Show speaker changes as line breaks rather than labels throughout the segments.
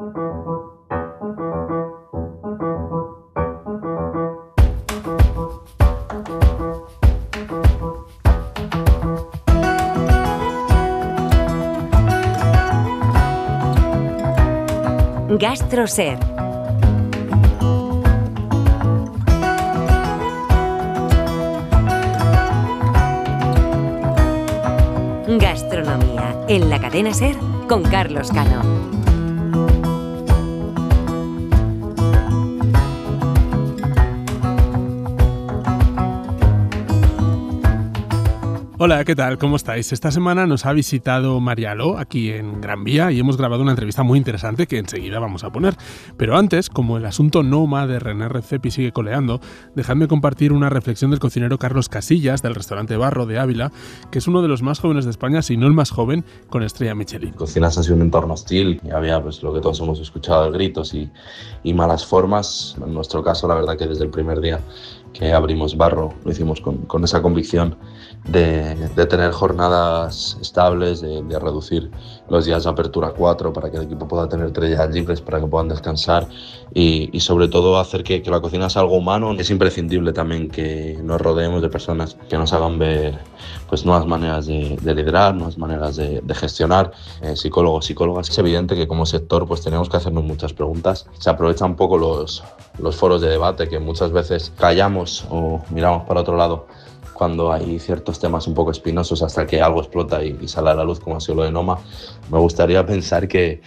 GastroSer. Gastronomía en la cadena SER con Carlos Cano.
Hola, ¿qué tal? ¿Cómo estáis? Esta semana nos ha visitado María Aló aquí en Gran Vía y hemos grabado una entrevista muy interesante que enseguida vamos a poner. Pero antes, como el asunto Noma de René Redzepi sigue coleando, dejadme compartir una reflexión del cocinero Carlos Casillas del restaurante Barro de Ávila, que es uno de los más jóvenes de España, si no el más joven, con estrella Michelin.
Cocinas ha sido un entorno hostil y había pues lo que todos hemos escuchado de gritos y malas formas. En nuestro caso, la verdad que desde el primer día que abrimos Barro lo hicimos con esa convicción de tener jornadas estables, de reducir los días de apertura a 4 para que el equipo pueda tener 3 días libres para que puedan descansar y sobre todo hacer que la cocina sea algo humano. Es imprescindible también que nos rodeemos de personas que nos hagan ver pues nuevas maneras de liderar, nuevas maneras de gestionar, psicólogos, psicólogas. Es evidente que como sector pues tenemos que hacernos muchas preguntas. Se aprovechan un poco los foros de debate que muchas veces callamos o miramos para otro lado cuando hay ciertos temas un poco espinosos hasta que algo explota y sale a la luz, como ha sido lo de Noma. Me gustaría pensar que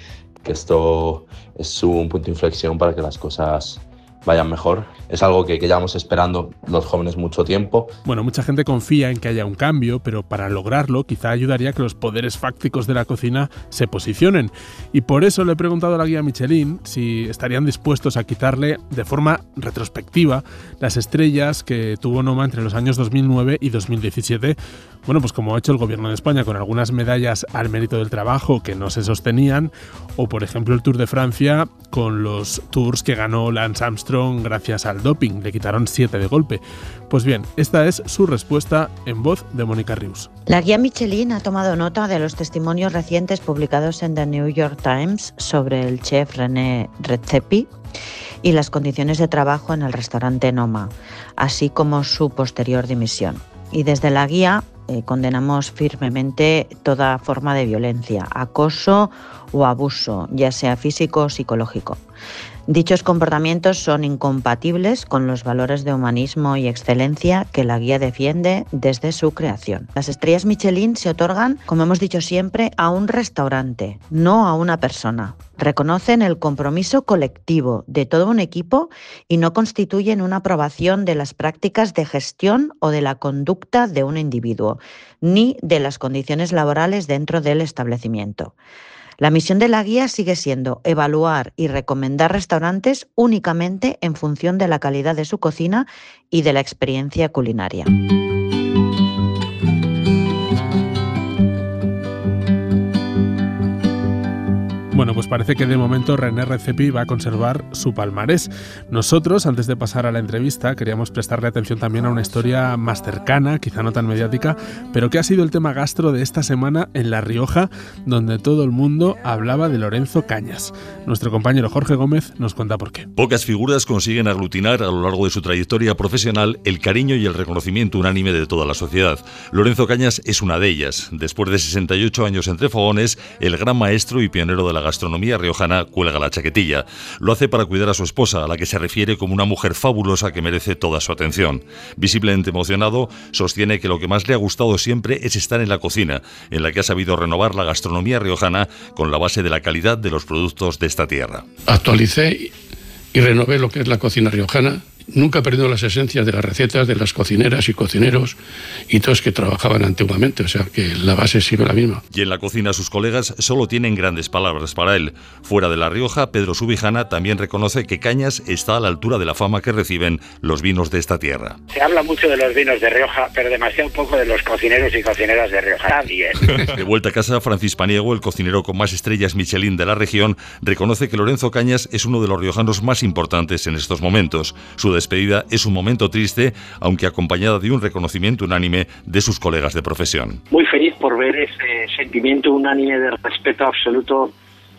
esto es un punto de inflexión para que las cosas vayan mejor. Es algo que llevamos esperando los jóvenes mucho tiempo.
Bueno, mucha gente confía en que haya un cambio, pero para lograrlo quizá ayudaría que los poderes fácticos de la cocina se posicionen. Y por eso le he preguntado a la guía Michelin si estarían dispuestos a quitarle de forma retrospectiva las estrellas que tuvo Noma entre los años 2009 y 2017. Bueno, pues como ha hecho el gobierno de España con algunas medallas al mérito del trabajo que no se sostenían, o por ejemplo el Tour de Francia con los tours que ganó Lance Armstrong gracias al doping, le quitaron 7 de golpe. Pues bien, esta es su respuesta en voz de Mónica Rius.
La guía Michelin ha tomado nota de los testimonios recientes publicados en The New York Times sobre el chef René Redzepi y las condiciones de trabajo en el restaurante Noma, así como su posterior dimisión. Y desde la guía condenamos firmemente toda forma de violencia, acoso o abuso, ya sea físico o psicológico. Dichos comportamientos son incompatibles con los valores de humanismo y excelencia que la guía defiende desde su creación. Las estrellas Michelin se otorgan, como hemos dicho siempre, a un restaurante, no a una persona. Reconocen el compromiso colectivo de todo un equipo y no constituyen una aprobación de las prácticas de gestión o de la conducta de un individuo, ni de las condiciones laborales dentro del establecimiento. La misión de la guía sigue siendo evaluar y recomendar restaurantes únicamente en función de la calidad de su cocina y de la experiencia culinaria.
Bueno, pues parece que de momento René Redzepi va a conservar su palmarés. Nosotros, antes de pasar a la entrevista, queríamos prestarle atención también a una historia más cercana, quizá no tan mediática, pero que ha sido el tema gastro de esta semana en La Rioja, donde todo el mundo hablaba de Lorenzo Cañas. Nuestro compañero Jorge Gómez nos cuenta por qué.
Pocas figuras consiguen aglutinar a lo largo de su trayectoria profesional el cariño y el reconocimiento unánime de toda la sociedad. Lorenzo Cañas es una de ellas. Después de 68 años entre fogones, el gran maestro y pionero de la gastronomía riojana cuelga la chaquetilla. Lo hace para cuidar a su esposa, a la que se refiere como una mujer fabulosa que merece toda su atención. Visiblemente emocionado, sostiene que lo que más le ha gustado siempre es estar en la cocina, en la que ha sabido renovar la gastronomía riojana con la base de la calidad de los productos de esta tierra.
Actualicé y renové lo que es la cocina riojana. Nunca he perdido las esencias de las recetas de las cocineras y cocineros y todos que trabajaban antiguamente, o sea que la base sigue la misma.
Y en la cocina sus colegas solo tienen grandes palabras para él. Fuera de La Rioja, Pedro Subijana también reconoce que Cañas está a la altura de la fama que reciben los vinos de esta tierra.
Se habla mucho de los vinos de Rioja, pero demasiado poco de los cocineros y cocineras de Rioja. Está bien.
De vuelta a casa, Francis Paniego, el cocinero con más estrellas Michelin de la región, reconoce que Lorenzo Cañas es uno de los riojanos más importantes en estos momentos. Su despedida es un momento triste, aunque acompañada de un reconocimiento unánime de sus colegas de profesión.
Muy feliz por ver ese sentimiento unánime de respeto absoluto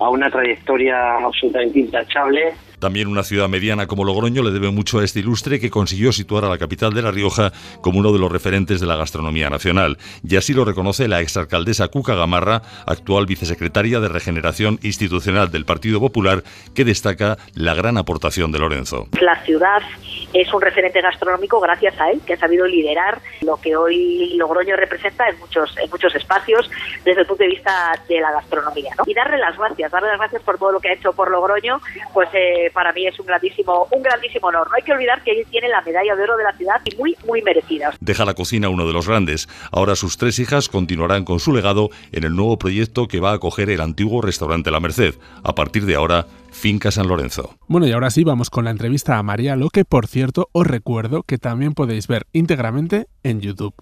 a una trayectoria absolutamente intachable.
También una ciudad mediana como Logroño le debe mucho a este ilustre que consiguió situar a la capital de La Rioja como uno de los referentes de la gastronomía nacional. Y así lo reconoce la exalcaldesa Cuca Gamarra, actual vicesecretaria de Regeneración Institucional del Partido Popular, que destaca la gran aportación de Lorenzo.
La ciudad es un referente gastronómico gracias a él, que ha sabido liderar lo que hoy Logroño representa en muchos espacios desde el punto de vista de la gastronomía, ¿no? Y darle las gracias por todo lo que ha hecho por Logroño, pues para mí es un grandísimo honor. No hay que olvidar que él tiene la medalla de oro de la ciudad y muy merecida.
Deja la cocina uno de los grandes. Ahora sus 3 hijas continuarán con su legado en el nuevo proyecto que va a acoger el antiguo restaurante La Merced. A partir de ahora, Finca San Lorenzo.
Bueno, y ahora sí vamos con la entrevista a María Lo, que por cierto os recuerdo que también podéis ver íntegramente en YouTube.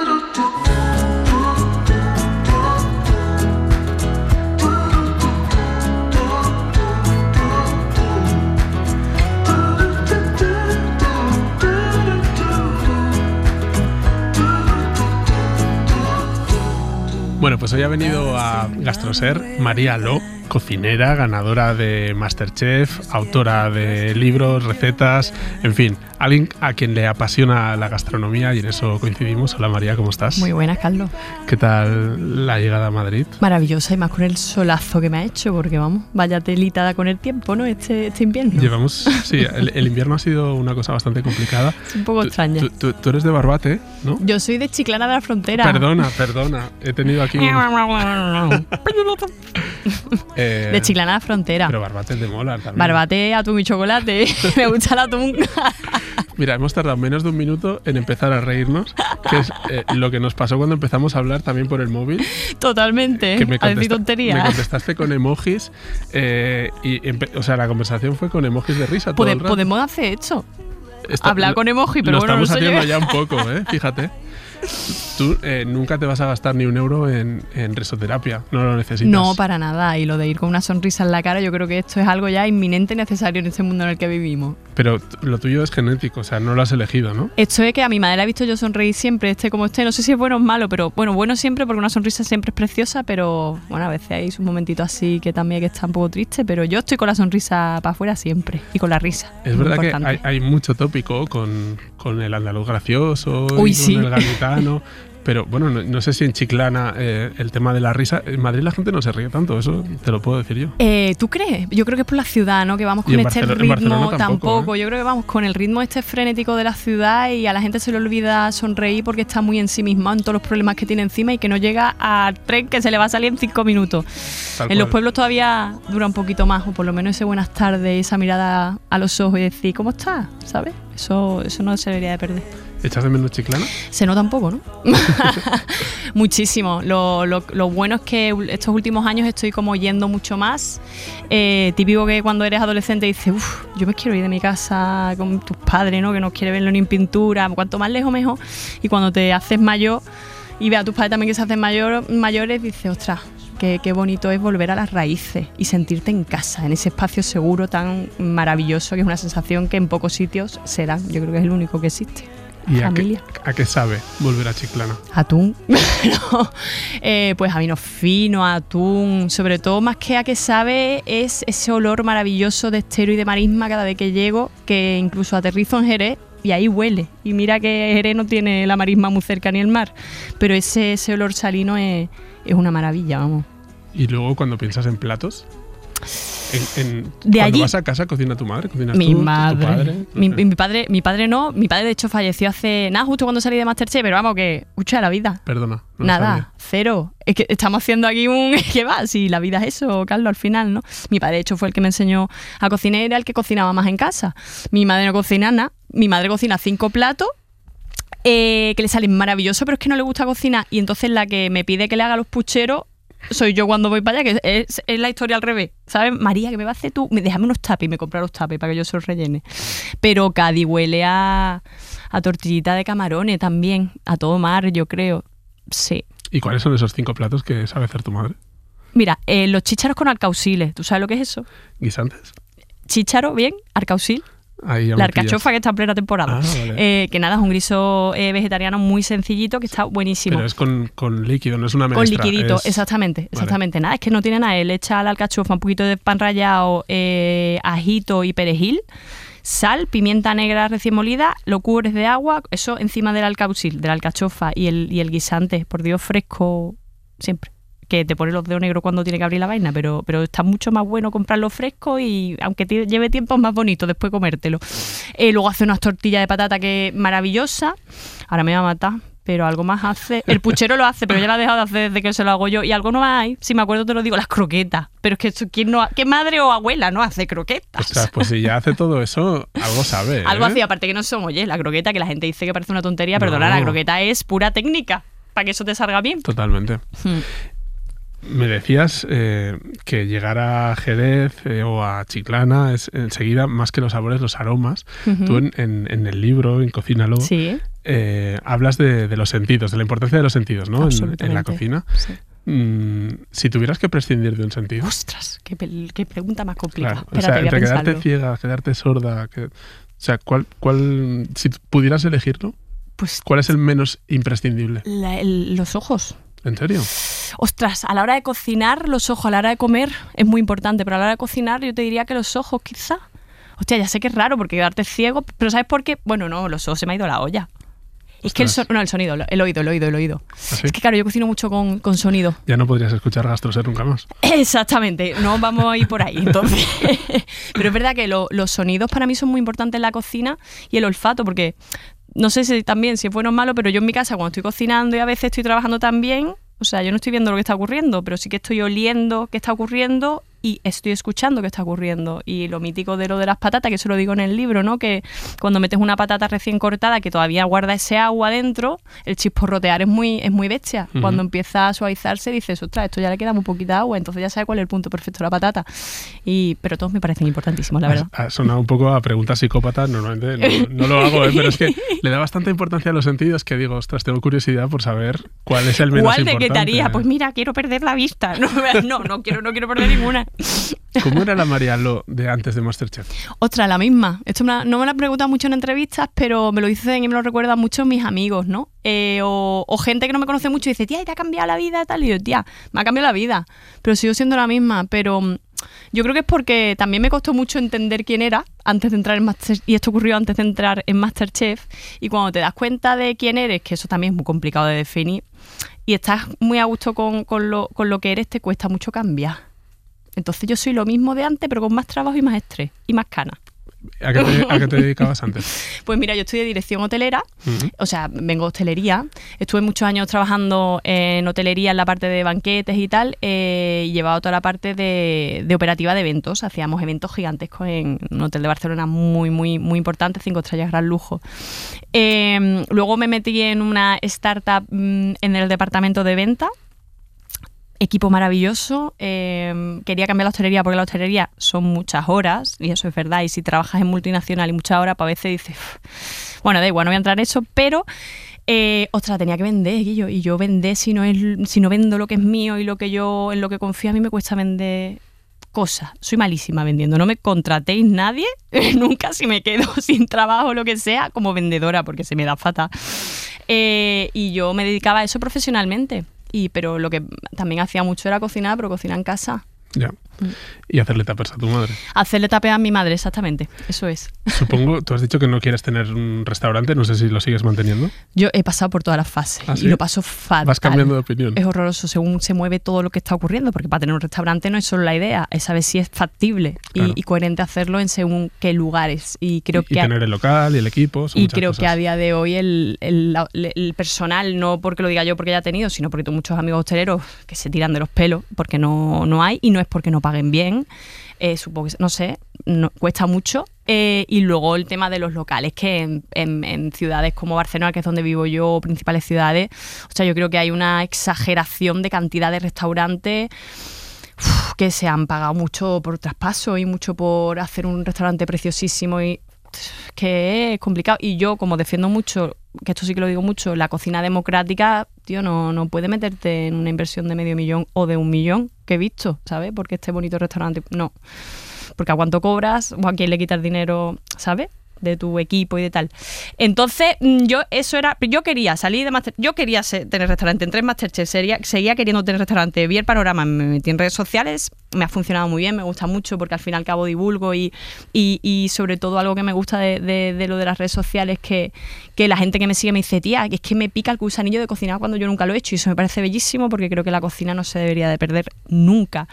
Bueno, pues hoy ha venido a GastroSer María Lo, cocinera, ganadora de MasterChef, autora de libros, recetas, en fin, alguien a quien le apasiona la gastronomía y en eso coincidimos. Hola María, ¿cómo estás?
Muy buenas, Carlos.
¿Qué tal la llegada a Madrid?
Maravillosa, y más con el solazo que me ha hecho, porque vamos, vaya telita con el tiempo, ¿no? Este invierno.
Sí, el invierno ha sido una cosa bastante complicada.
Es un poco extraña.
Tú eres de Barbate, ¿no?
Yo soy de Chiclana de la Frontera.
Perdona, he tenido aquí
de Chiclana de la Frontera.
Pero Barbate es de mola también.
Barbate, atún y chocolate. Me gusta el atún.
Mira, hemos tardado menos de un minuto en empezar a reírnos, que es lo que nos pasó cuando empezamos a hablar también por el móvil.
Totalmente, a decir tonterías.
Me contestaste con emojis la conversación fue con emojis de risa todo el rato.
Podemos hacer esto. Hablar con emoji, pero
lo
bueno,
estamos haciendo ya un poco, fíjate. Tú nunca te vas a gastar ni un euro en risoterapia, no lo necesitas.
No, para nada, y lo de ir con una sonrisa en la cara, yo creo que esto es algo ya inminente y necesario en este mundo en el que vivimos.
Pero lo tuyo es genético, o sea, no lo has elegido, ¿no?
Esto es que a mi madre la he visto yo sonreír siempre, como no sé si es bueno o malo, pero bueno siempre, porque una sonrisa siempre es preciosa, pero bueno, a veces hay un momentito así que también hay que estar un poco triste, pero yo estoy con la sonrisa para afuera siempre, y con la risa.
Es verdad importante. Que hay mucho tópico con el andaluz gracioso,
Uy,
y
sí.
con el gaditano. Pero bueno, no sé si en Chiclana el tema de la risa... En Madrid la gente no se ríe tanto, eso te lo puedo decir yo.
¿Tú crees? Yo creo que es por la ciudad, ¿no? Que vamos con este ritmo tampoco. Yo creo que vamos con el ritmo frenético de la ciudad y a la gente se le olvida sonreír porque está muy ensimismado en todos los problemas que tiene encima y que no llega al tren que se le va a salir en 5 minutos. En los pueblos todavía dura un poquito más, o por lo menos ese buenas tardes, esa mirada a los ojos y decir, ¿cómo estás? ¿Sabes? Eso no se debería de perder.
¿Echas de menos Chiclana?
Se nota un poco, ¿no? Muchísimo. Lo bueno es que estos últimos años estoy como yendo mucho más. Típico que cuando eres adolescente dices, yo me quiero ir de mi casa con tus padres, ¿no? Que no quiere verlo ni en pintura. Cuanto más lejos, mejor. Y cuando te haces mayor y ves a tus padres también que se hacen mayores, dices, ostras, qué bonito es volver a las raíces y sentirte en casa, en ese espacio seguro tan maravilloso, que es una sensación que en pocos sitios se dan. Yo creo que es el único que existe.
¿Y a qué sabe volver a Chiclana?
Atún. Pues a vino fino, atún. Sobre todo, más que a qué sabe, es ese olor maravilloso de estero y de marisma cada vez que llego, que incluso aterrizo en Jerez y ahí huele. Y mira que Jerez no tiene la marisma muy cerca ni el mar, pero ese olor salino es una maravilla, vamos.
¿Y luego cuando piensas en platos?
Cuando
allí, vas a casa, ¿cocina tu madre? ¿Cocinas
mi
tú,
madre,
tu padre?
Mi padre no. Mi padre de hecho falleció hace nada, justo cuando salí de MasterChef, pero vamos, que escucha la vida.
Perdona. No
nada,
sabía.
Cero. Es que estamos haciendo aquí ¿qué va? Si la vida es eso, Carlos, al final, ¿no? Mi padre de hecho fue el que me enseñó a cocinar, era el que cocinaba más en casa. Mi madre no cocina nada. Mi madre cocina 5 platos. Que le salen maravillosos, pero es que no le gusta cocinar. Y entonces la que me pide que le haga los pucheros soy yo cuando voy para allá, que es la historia al revés, ¿sabes? María, ¿qué me va a hacer tú? Déjame unos tapis, me compra los tapis para que yo se los rellene. Pero Cádiz huele a tortillita de camarones también, a todo mar, yo creo. Sí.
¿Y cuáles son esos 5 platos que sabe hacer tu madre?
Mira, los chícharos con alcauciles, ¿tú sabes lo que es eso?
¿Guisantes?
Chícharo, bien, alcaucil.
Ahí ya
la
me pillas.
alcachofa que está en plena temporada.
Vale.
Que nada, es un guiso vegetariano muy sencillito que está buenísimo.
Pero es con líquido, no es una
Con
menestra.
liquidito,
es...
exactamente.
Vale.
Nada, es que no tiene nada. Él echa a la alcachofa un poquito de pan rallado, ajito y perejil, sal, pimienta negra recién molida, lo cubres de agua, eso encima del alcaucil, de la alcachofa y el guisante, por Dios, fresco siempre. Que te pone los dedos negros cuando tiene que abrir la vaina, pero está mucho más bueno comprarlo fresco y aunque lleve tiempo es más bonito después comértelo. Luego hace unas tortillas de patata que es maravillosa. Ahora me va a matar, pero algo más hace. El puchero lo hace, pero ya lo ha dejado de hacer desde que se lo hago yo. Y algo no hay, si me acuerdo te lo digo, las croquetas. Pero es que esto, ¿qué madre o abuela no hace croquetas?
O sea, pues si ya hace todo eso, algo sabe.
Algo hacía, aparte que no son, oye, la croqueta, que la gente dice que parece una tontería, perdona, la croqueta es pura técnica para que eso te salga bien.
Totalmente. Me decías que llegar a Jerez o a Chiclana es enseguida, más que los sabores, los aromas. Tú en el libro, en Cocínalo,
sí.
Hablas de los sentidos, de la importancia de los sentidos, ¿no? En la cocina.
Sí.
Si tuvieras que prescindir de un sentido...
¡Ostras! Qué pregunta más complicada.
Claro, espérate, entre quedarte ciega, quedarte sorda... o sea, ¿cuál, si pudieras elegirlo, pues, ¿cuál es el menos imprescindible?
Los ojos.
¿En serio?
Ostras, a la hora de cocinar, los ojos, a la hora de comer es muy importante, pero a la hora de cocinar yo te diría que los ojos quizá. Hostia, ya sé que es raro porque quedarte ciego, pero ¿sabes por qué? Bueno, no, los ojos se me ha ido la olla. Es que el sonido, el oído. ¿Ah, sí? Es que claro, yo cocino mucho con sonido.
Ya no podrías escuchar GastroSer nunca más.
Exactamente, no vamos a ir por ahí, entonces. Pero es verdad que los sonidos para mí son muy importantes en la cocina y el olfato, porque... No sé si es bueno o malo, pero yo en mi casa cuando estoy cocinando y a veces estoy trabajando también, o sea, yo no estoy viendo lo que está ocurriendo, pero sí que estoy oliendo qué está ocurriendo y estoy escuchando qué está ocurriendo. Y lo mítico de lo de las patatas, que eso lo digo en el libro, ¿no? Que cuando metes una patata recién cortada que todavía guarda ese agua dentro, el chisporrotear es muy bestia. Cuando empieza a suavizarse dices, ostras, esto ya le queda muy poquita agua, entonces ya sabes cuál es el punto perfecto de la patata. Pero todos me parecen importantísimos, la verdad.
Ha sonado un poco a preguntas psicópatas, normalmente no lo hago, pero es que le da bastante importancia a los sentidos que digo, ostras, tengo curiosidad por saber cuál es el menos importante.
¿Cuál de qué te haría? Pues mira, quiero perder la vista. No quiero perder ninguna.
¿Cómo era la María Lo de antes de MasterChef?
Ostras, la misma. Esto no me lo han preguntado mucho en entrevistas, pero me lo dicen y me lo recuerdan mucho mis amigos, ¿no? O gente que no me conoce mucho y dice, tía, ¿te ha cambiado la vida? Tal. Y yo, tía, me ha cambiado la vida, pero sigo siendo la misma. Pero yo creo que es porque también me costó mucho entender quién era antes de entrar en MasterChef, y esto ocurrió antes de entrar en MasterChef, y cuando te das cuenta de quién eres, que eso también es muy complicado de definir, y estás muy a gusto con lo que eres, te cuesta mucho cambiar. Entonces yo soy lo mismo de antes, pero con más trabajo y más estrés y más canas.
¿A qué te dedicabas antes?
Pues mira, yo estudié dirección hotelera, o sea, vengo de hostelería. Estuve muchos años trabajando en hotelería en la parte de banquetes y tal, y llevaba toda la parte de operativa de eventos. Hacíamos eventos gigantescos en un hotel de Barcelona muy, muy, muy importante, 5 estrellas, gran lujo. Luego me metí en una startup en el departamento de venta. Equipo maravilloso, quería cambiar la hostelería porque la hostelería son muchas horas, y eso es verdad, y si trabajas en multinacional y muchas horas, pues a veces dices, bueno, da igual, no voy a entrar en eso, pero ostras, tenía que vender, Guillo, y yo vender si no vendo lo que es mío y en lo que confío, a mí me cuesta vender cosas. Soy malísima vendiendo, no me contratéis nadie nunca si me quedo sin trabajo o lo que sea como vendedora, porque se me da fatal. Y yo me dedicaba a eso profesionalmente. Pero lo que también hacía mucho era cocinar, pero cocinar en casa.
Ya. Y hacerle tuppers a tu madre.
Hacerle tuppers a mi madre, exactamente. Eso es.
Supongo, tú has dicho que no quieres tener un restaurante, no sé si lo sigues manteniendo.
Yo he pasado por todas las fases.
¿Ah, sí?
Y lo paso fatal.
Vas cambiando de opinión.
Es horroroso según se mueve todo lo que está ocurriendo, porque para tener un restaurante no es solo la idea, es saber si es factible, claro, y coherente hacerlo en según qué lugares. Y creo que
tener el local y el equipo.
Y creo que a día de hoy el personal, no porque lo diga yo porque ya he tenido, sino porque tengo muchos amigos hosteleros que se tiran de los pelos porque no hay, y no es porque no paguen bien. Supongo que, no sé, cuesta mucho. Y luego el tema de los locales, que en ciudades como Barcelona, que es donde vivo yo, principales ciudades, o sea, yo creo que hay una exageración de cantidad de restaurantes que se han pagado mucho por traspaso y mucho por hacer un restaurante preciosísimo, y que es complicado. Y yo, como defiendo mucho, que esto sí que lo digo mucho, la cocina democrática, tío, no puede meterte en una inversión de 500.000 o de 1 millón que he visto, ¿sabes? Porque este bonito restaurante, no. porque a cuánto cobras o a quién le quitas dinero, ¿sabes? De tu equipo y de tal. Entonces, yo quería salir de Master, yo quería tener restaurante, entré en Masterchef, seguía queriendo tener restaurante, vi el panorama, me metí en redes sociales, me ha funcionado muy bien, me gusta mucho porque al fin y al cabo divulgo y sobre todo algo que me gusta de lo de las redes sociales que la gente que me sigue me dice, tía, que es que me pica el gusanillo de cocinar cuando yo nunca lo he hecho, y eso me parece bellísimo porque creo que la cocina no se debería de perder nunca.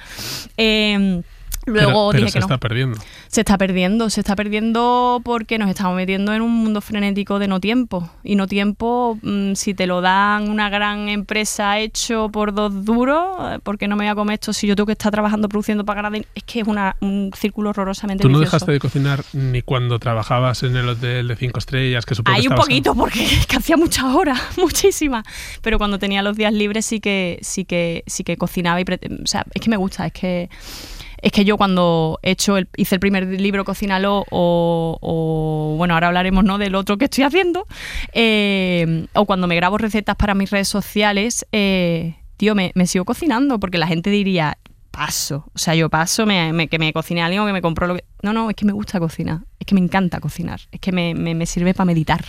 Luego
pero
dije que
se está perdiendo.
Se está perdiendo porque nos estamos metiendo en un mundo frenético de no tiempo. Y no tiempo, si te lo dan una gran empresa hecho por 2 duros, ¿por qué no me voy a comer esto si yo tengo que estar trabajando, produciendo para ganar? Es que es un círculo horrorosamente vicioso.
¿Tú no dejaste de cocinar ni cuando trabajabas en el hotel de 5 estrellas? Que supongo
Hay
que
un poquito, porque es que hacía muchas horas, muchísimas. Pero cuando tenía los días libres sí que cocinaba. O sea, es que me gusta, es que yo cuando hice el primer libro Cocínalo o bueno, ahora hablaremos, ¿no?, del otro que estoy haciendo, o cuando me grabo recetas para mis redes sociales, tío, me sigo cocinando porque la gente diría, paso, o sea, yo paso, que me cocine alguien o que me compro lo que... No, es que me gusta cocinar, es que me encanta cocinar, es que me sirve para meditar.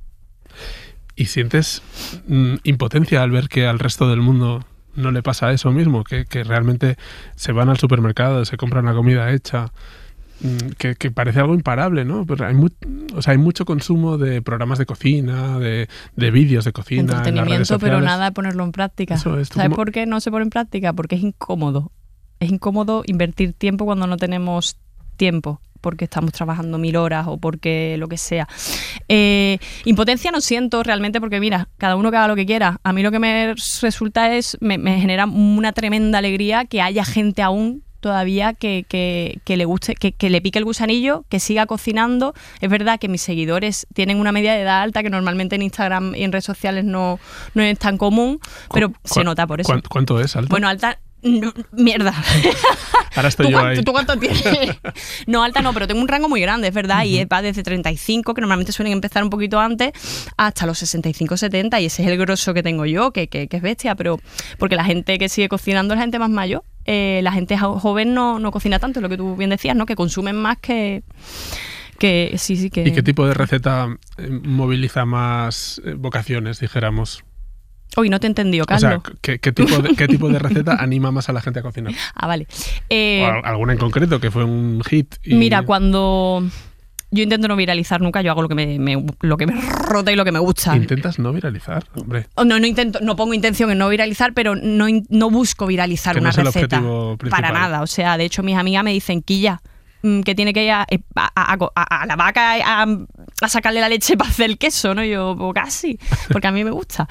¿Y sientes impotencia al ver que al resto del mundo no le pasa eso mismo? Que realmente se van al supermercado, se compran la comida hecha, que parece algo imparable, ¿no? Pero hay mucho consumo de programas de cocina, de vídeos de cocina,
entretenimiento, pero nada de ponerlo en práctica. ¿Sabes por qué no se pone en práctica? Porque es incómodo. Es incómodo invertir tiempo cuando no tenemos tiempo, porque estamos trabajando 1000 horas o porque lo que sea. Impotencia no siento realmente porque, mira, cada uno que haga lo que quiera. A mí lo que me resulta me genera una tremenda alegría que haya gente aún todavía que le guste, que le pique el gusanillo, que siga cocinando. Es verdad que mis seguidores tienen una media de edad alta que normalmente en Instagram y en redes sociales no es tan común, pero se nota por eso.
¿Cuánto es alta?
Bueno, alta... No, mierda.
Ahora estoy yo ahí.
¿Tú cuánto tienes? No, alta no, pero tengo un rango muy grande, es verdad, y va desde 35, que normalmente suelen empezar un poquito antes, hasta los 65, 70, y ese es el grosso que tengo yo, que es bestia, pero porque la gente que sigue cocinando es la gente más mayor. La gente joven no cocina tanto, es lo que tú bien decías, ¿no? Que consumen más que sí.
¿Y qué tipo de receta moviliza más vocaciones, dijéramos?
Uy, no te he entendido, Carlos.
O sea, ¿qué tipo de receta anima más a la gente a cocinar?
Ah, vale.
O alguna en concreto que fue un hit.
Mira, cuando... Yo intento no viralizar nunca, yo hago lo que me rota y lo que me gusta.
¿Intentas no viralizar? Hombre.
No pongo intención en no viralizar, pero no busco viralizar una receta.
Es el objetivo principal.
Para nada. O sea, de hecho, mis amigas me dicen, Quilla, que tiene que ir a la vaca a sacarle la leche para hacer el queso, ¿no? Yo, pues casi, porque a mí me gusta.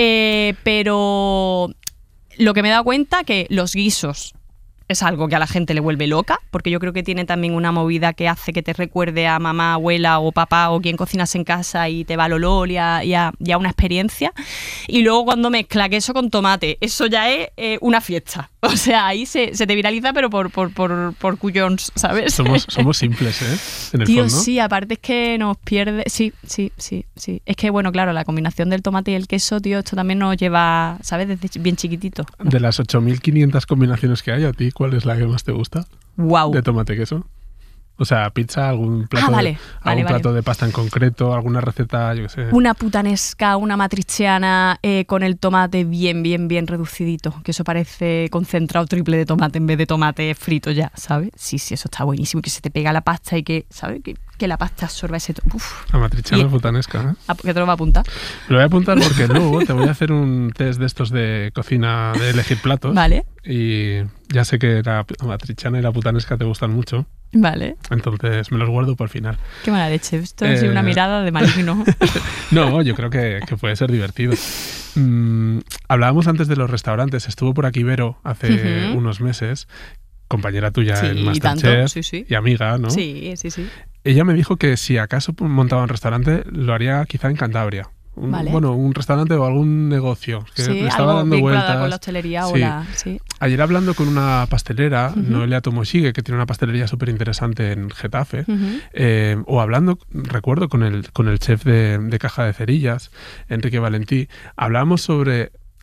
Pero lo que me he dado cuenta que los guisos es algo que a la gente le vuelve loca, porque yo creo que tiene también una movida que hace que te recuerde a mamá, abuela o papá o quien cocinas en casa y te va al olor y a una experiencia. Y luego cuando mezcla queso con tomate, eso ya es una fiesta. O sea, ahí se te viraliza, pero por cuyons, ¿sabes?
Somos simples, ¿eh? En el
Tío,
fondo.
sí, aparte es que nos pierde... Sí. Es que, bueno, claro, la combinación del tomate y el queso, tío, esto también nos lleva, ¿sabes? Desde bien chiquitito.
De las 8.500 combinaciones que hay, ¿a ti cuál es la que más te gusta?
Wow.
¿De tomate y queso? O sea, pizza, algún plato, plato de pasta en concreto, alguna receta, yo qué sé.
Una putanesca, una matriciana con el tomate bien reducidito, que eso parece concentrado triple de tomate en vez de tomate frito ya, ¿sabes? Sí, eso está buenísimo, y que se te pega la pasta y que, ¿sabes? Que la pasta absorba ese...
La matriciana putanesca, ¿eh?
¿Que te lo va a apuntar?
Lo voy a apuntar porque luego te voy a hacer un test de estos de cocina, de elegir platos.
Vale.
Y ya sé que la matriciana y la putanesca te gustan mucho.
Vale.
Entonces me los guardo por el final.
Qué mala leche. Esto es una mirada de maligno.
No, yo creo que puede ser divertido. Hablábamos antes de los restaurantes. Estuvo por aquí Vero hace unos meses, compañera tuya en Masterchef y amiga, ¿no?
Sí.
Ella me dijo que si acaso montaba un restaurante, lo haría quizá en Cantabria. Bueno, un restaurante o algún negocio que le estaba dando vueltas
con la hostelería sí.
Ayer hablando con una pastelera, Noelia Tomoshige, que tiene una pastelería súper interesante en Getafe, o hablando, recuerdo, con el chef de Caja de Cerillas, Enrique Valentí, hablábamos sobre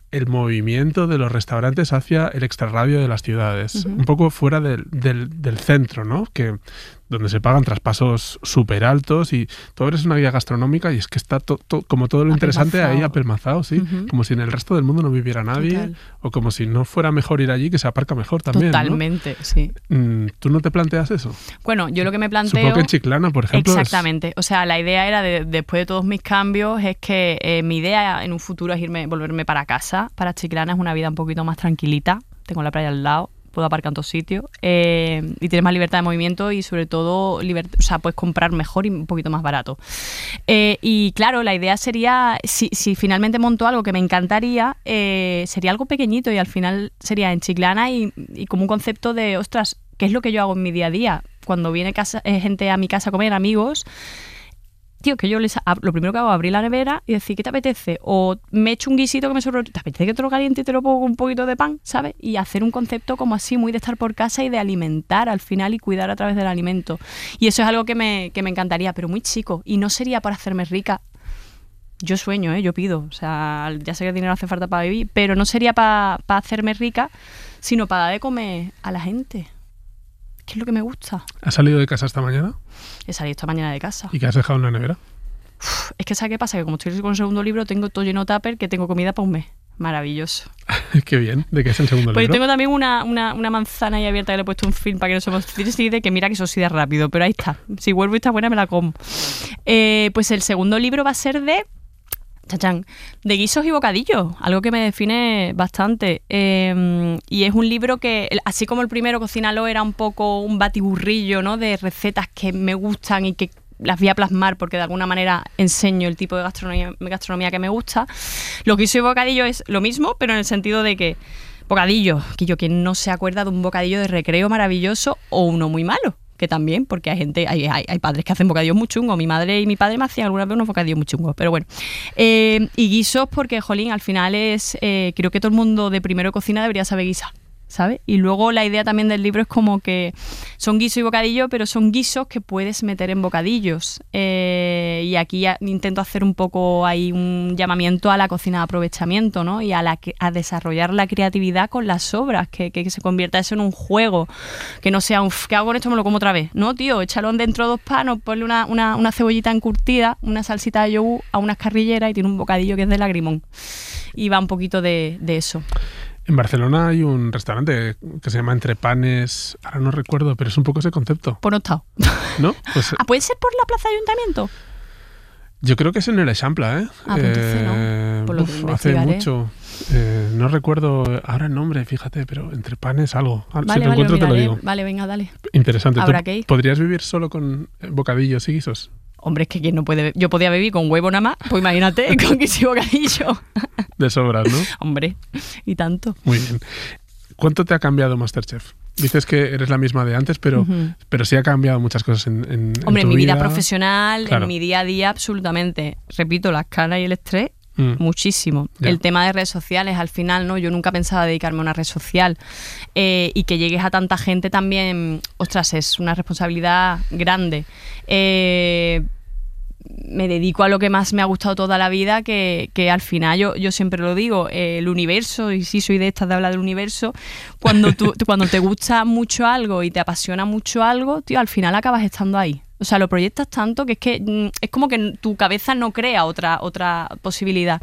el movimiento de los restaurantes hacia el extrarradio de las ciudades, un poco fuera del centro, ¿no? Donde se pagan traspasos súper altos y tú abres una guía gastronómica y es que está como todo lo interesante ahí apelmazado, ¿sí? Como si en el resto del mundo no viviera nadie. Total. O como si no fuera mejor ir allí, que se aparca mejor también.
Totalmente, ¿no? Sí.
¿Tú no te planteas eso?
Bueno, yo lo que me planteo...
Supongo que en Chiclana, por ejemplo...
Exactamente. O sea, la idea era, después de todos mis cambios, es que mi idea en un futuro es volverme para casa. Para Chiclana es una vida un poquito más tranquilita. Tengo la playa al lado. Puedo aparcar en todos sitios y tienes más libertad de movimiento y sobre todo puedes comprar mejor y un poquito más barato. Y claro, la idea sería, si finalmente monto algo que me encantaría, sería algo pequeñito y al final sería en Chiclana y como un concepto de, ostras, ¿qué es lo que yo hago en mi día a día? Cuando viene gente a mi casa a comer, amigos... Tío, que yo lo primero que hago es abrir la nevera y decir, ¿qué te apetece? O me echo un guisito que me sobró, ¿te apetece que te lo caliente y te lo pongo con un poquito de pan? ¿Sabes? Y hacer un concepto como así, muy de estar por casa y de alimentar al final y cuidar a través del alimento. Y eso es algo que me encantaría, pero muy chico. Y no sería para hacerme rica. Yo sueño, yo pido. O sea, ya sé que el dinero hace falta para vivir, pero no sería para hacerme rica, sino para dar de comer a la gente. ¿Qué es lo que me gusta?
¿Has salido de casa esta mañana?
He salido esta mañana de casa.
¿Y qué has dejado en la nevera?
Es que ¿sabes qué pasa? Que como estoy con el segundo libro, tengo todo lleno de tupper, que tengo comida para un mes. Maravilloso.
Qué bien. ¿De qué es el segundo libro?
Pues tengo también una manzana ahí abierta que le he puesto un film para que no se me oxide, que mira que se oxida rápido, pero ahí está. Si vuelvo y está buena, me la como. Pues el segundo libro va a ser de guisos y bocadillos, algo que me define bastante. Y es un libro que, así como el primero, Cocínalo, era un poco un batiburrillo, ¿no?, de recetas que me gustan y que las voy a plasmar porque de alguna manera enseño el tipo de gastronomía que me gusta. Los guisos y bocadillos es lo mismo, pero en el sentido de que bocadillos, ¿quién no se acuerda de un bocadillo de recreo maravilloso o uno muy malo? Que también, porque hay padres que hacen bocadillos muy chungos. Mi madre y mi padre me hacían alguna vez unos bocadillos muy chungos, pero bueno. Y guisos porque, jolín, al final creo que todo el mundo de primero de cocina debería saber guisar, ¿sabes? Y luego la idea también del libro es como que son guisos y bocadillos, pero son guisos que puedes meter en bocadillos. Y aquí intento hacer un poco ahí un llamamiento a la cocina de aprovechamiento, ¿no? Y a desarrollar la creatividad con las sobras, que se convierta eso en un juego, que no sea ¿qué hago con esto? Me lo como otra vez. No, tío, échalo dentro de 2 panos, ponle una cebollita encurtida, una salsita de yogur a unas carrilleras y tiene un bocadillo que es de lagrimón. Y va un poquito de eso.
En Barcelona hay un restaurante que se llama Entre Panes, ahora no recuerdo, pero es un poco ese concepto.
Pues no he estado.
¿No? Pues,
¿puede ser por la plaza de Ayuntamiento?
Yo creo que es en el Eixample, ¿eh?
Pues entonces no. Por lo que
hace mucho. No recuerdo ahora el nombre, fíjate, pero Entre Panes algo. Si lo encuentro te lo digo.
Vale, venga, dale.
Interesante.
Habrá que ir.
¿Podrías vivir solo con bocadillos y guisos?
Hombre, es que ¿quién no puede? Yo podía vivir con huevo nada más, pues imagínate, con guiso y bocadillo.
De sobras, ¿no?
Hombre, y tanto.
Muy bien. ¿Cuánto te ha cambiado MasterChef? Dices que eres la misma de antes, pero sí ha cambiado muchas cosas en
Hombre, en
tu
mi vida profesional,
claro.
En mi día a día, absolutamente. Repito, las canas y el estrés, muchísimo.
Ya.
El tema de redes sociales, al final, ¿no? Yo nunca pensaba dedicarme a una red social. Y que llegues a tanta gente también, ostras, es una responsabilidad grande. Me dedico a lo que más me ha gustado toda la vida, que al final yo siempre lo digo, el universo, y sí soy de estas de hablar del universo, cuando te gusta mucho algo y te apasiona mucho algo, tío, al final acabas estando ahí. O sea, lo proyectas tanto que es como que tu cabeza no crea otra posibilidad.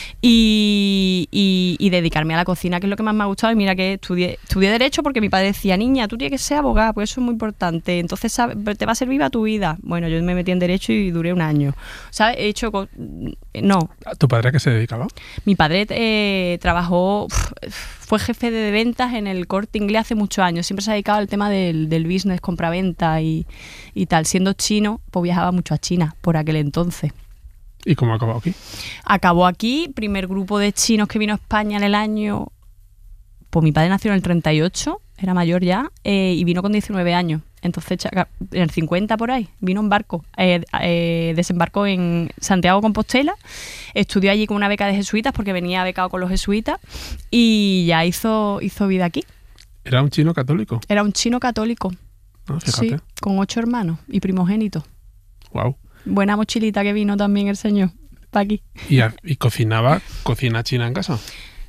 Y dedicarme a la cocina, que es lo que más me ha gustado. Y mira que estudié Derecho porque mi padre decía, niña, tú tienes que ser abogada, pues eso es muy importante. Entonces te va a servir a tu vida. Bueno, yo me metí en Derecho y duré 1 año. ¿Sabes? He hecho... No.
¿Tu padre a qué se dedicaba?
Mi padre trabajó... Fue jefe de ventas en el Corte Inglés hace muchos años. Siempre se ha dedicado al tema del business, compra-venta y tal. Siendo chino, pues viajaba mucho a China por aquel entonces.
¿Y cómo acabó aquí?
Acabó aquí, primer grupo de chinos que vino a España en el año... Pues mi padre nació en el 38, era mayor ya, y vino con 19 años. Entonces, en el 50 por ahí, vino en barco. Desembarcó en Santiago de Compostela, estudió allí con una beca de jesuitas porque venía becado con los jesuitas y ya hizo vida aquí.
¿Era un chino católico?
Era un chino católico.
Ah, fíjate.
Sí, con 8 hermanos y primogénitos.
Wow.
Buena mochilita que vino también el señor para aquí.
¿Y cocinaba cocina china en casa?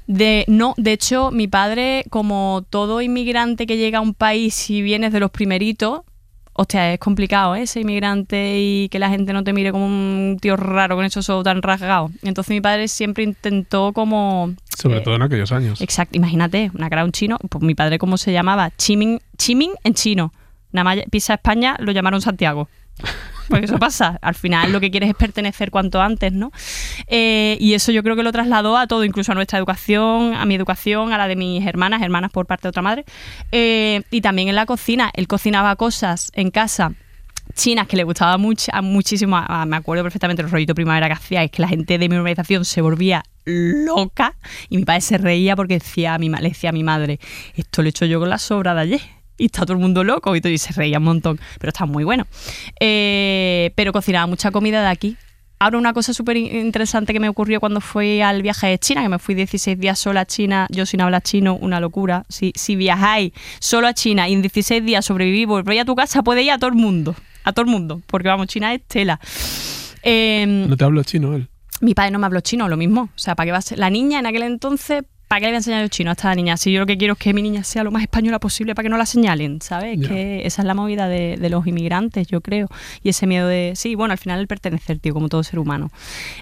No, de hecho, mi padre, como todo inmigrante que llega a un país y vienes de los primeritos, hostia, es complicado, ¿eh? Ser inmigrante y que la gente no te mire como un tío raro con esos ojos tan rasgados. Entonces mi padre siempre intentó como...
Sobre todo en aquellos años.
Exacto, imagínate, una cara de un chino, pues mi padre, ¿cómo se llamaba? Chiming en chino. Nada más pisa España, lo llamaron Santiago. Porque eso pasa, al final lo que quieres es pertenecer cuanto antes, ¿no? Y eso yo creo que lo trasladó a todo, incluso a nuestra educación, a mi educación, a la de mis hermanas por parte de otra madre. Y también en la cocina, él cocinaba cosas en casa chinas que le gustaba muchísimo. Me acuerdo perfectamente el rollito primavera que hacía, es que la gente de mi urbanización se volvía loca y mi padre se reía porque le decía a mi madre, esto lo he hecho yo con la sobra de ayer. Y está todo el mundo loco y se reía un montón, pero está muy bueno. Pero cocinaba mucha comida de aquí. Ahora una cosa súper interesante que me ocurrió cuando fui al viaje de China, que me fui 16 días sola a China, yo sin hablar chino, una locura. Si viajáis solo a China y en 16 días sobrevivís, volvéis a tu casa, puede ir a todo el mundo, porque vamos, China es tela.
¿No te habló chino él?
Mi padre no me habló chino, lo mismo. O sea, ¿para qué va a ser? La niña en aquel entonces... ¿Para qué le voy a enseñar yo chino a esta niña? Si yo lo que quiero es que mi niña sea lo más española posible para que no la señalen, ¿sabes? Yeah. Que esa es la movida de los inmigrantes, yo creo. Y ese miedo de... Sí, bueno, al final el pertenecer, tío, como todo ser humano.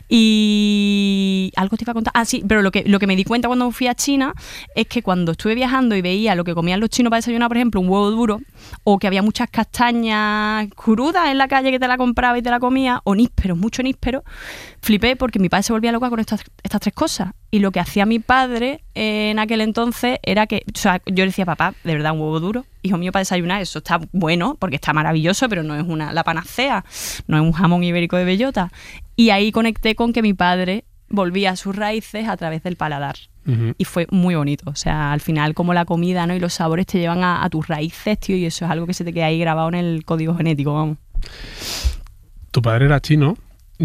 Y... Algo te iba a contar... Ah, sí, pero lo que me di cuenta cuando fui a China es que cuando estuve viajando y veía lo que comían los chinos para desayunar, por ejemplo, un huevo duro, o que había muchas castañas crudas en la calle que te la compraba y te la comía, o nísperos, mucho nísperos, flipé porque mi padre se volvía loca con estas tres cosas. Y lo que hacía mi padre en aquel entonces era que, o sea, yo le decía, papá, de verdad, un huevo duro, hijo mío, para desayunar, eso está bueno, porque está maravilloso, pero no es la panacea, no es un jamón ibérico de bellota. Y ahí conecté con que mi padre volvía a sus raíces a través del paladar. Uh-huh. Y fue muy bonito. O sea, al final, como la comida, ¿no? Y los sabores te llevan a tus raíces, tío, y eso es algo que se te queda ahí grabado en el código genético, vamos.
Tu padre era chino.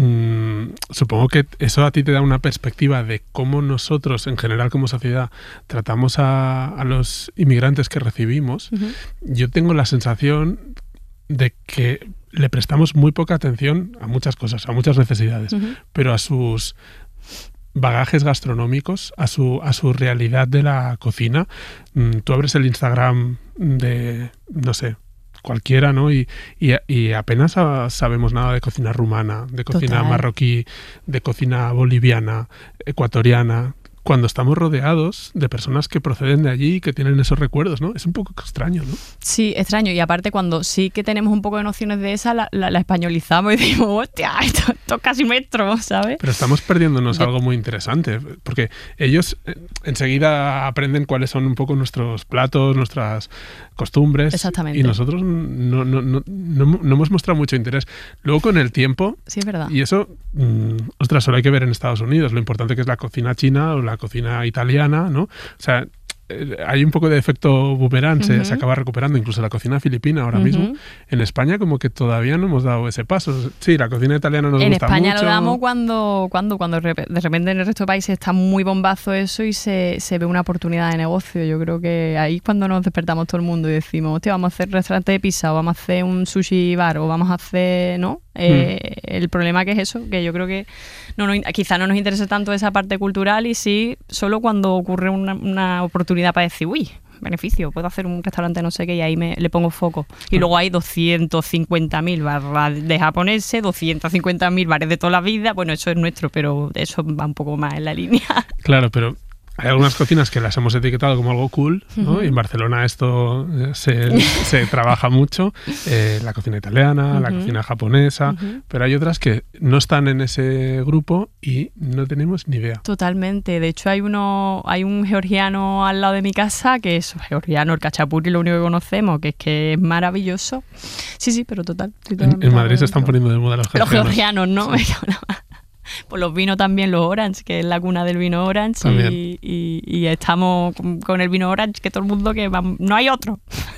Supongo que eso a ti te da una perspectiva de cómo nosotros, en general como sociedad, tratamos a los inmigrantes que recibimos. Uh-huh. Yo tengo la sensación de que le prestamos muy poca atención a muchas cosas, a muchas necesidades, uh-huh, pero a sus bagajes gastronómicos, a su realidad de la cocina. Tú abres el Instagram de, no sé, cualquiera, ¿no? Y apenas sabemos nada de cocina rumana, de cocina Total. Marroquí, de cocina boliviana, ecuatoriana, cuando estamos rodeados de personas que proceden de allí y que tienen esos recuerdos, ¿no? Es un poco extraño, ¿no?
Sí, extraño. Y aparte, cuando sí que tenemos un poco de nociones de esa, la españolizamos y decimos, hostia, esto es casi nuestro, ¿sabes?
Pero estamos perdiéndonos algo muy interesante, porque ellos enseguida aprenden cuáles son un poco nuestros platos, nuestras costumbres.
Exactamente.
Y nosotros no hemos mostrado mucho interés. Luego, con el tiempo...
Sí, es verdad.
Y eso, ostras, solo hay que ver en Estados Unidos lo importante que es la cocina china o la cocina italiana, ¿no? O sea, hay un poco de efecto boomerang, uh-huh, se acaba recuperando, incluso la cocina filipina ahora, uh-huh, mismo. En España como que todavía no hemos dado ese paso. Sí, la cocina italiana nos gusta mucho.
En España lo damos cuando de repente en el resto de países está muy bombazo eso y se ve una oportunidad de negocio. Yo creo que ahí es cuando nos despertamos todo el mundo y decimos, hostia, vamos a hacer restaurante de pizza o vamos a hacer un sushi bar o vamos a hacer, ¿no? El problema que es eso, que yo creo que quizá no nos interese tanto esa parte cultural y sí solo cuando ocurre una oportunidad para decir, uy, beneficio, puedo hacer un restaurante no sé qué y ahí le pongo foco. Y luego hay 250.000 bares de japoneses, 250.000 bares de toda la vida. Bueno, eso es nuestro, pero eso va un poco más en la línea.
Claro, pero hay algunas cocinas que las hemos etiquetado como algo cool, ¿no? Uh-huh. Y en Barcelona esto se trabaja mucho, la cocina italiana, uh-huh, la cocina japonesa, uh-huh, pero hay otras que no están en ese grupo y no tenemos ni idea.
Totalmente. De hecho, hay un georgiano al lado de mi casa que es georgiano, el cachapuri, lo único que conocemos, que es maravilloso. Sí, pero total.
En Madrid se están poniendo de moda los georgianos.
Los georgianos, ¿no? Sí. Pues los vinos también, los Orange, que es la cuna del vino Orange, y estamos con el vino Orange, que todo el mundo no hay otro.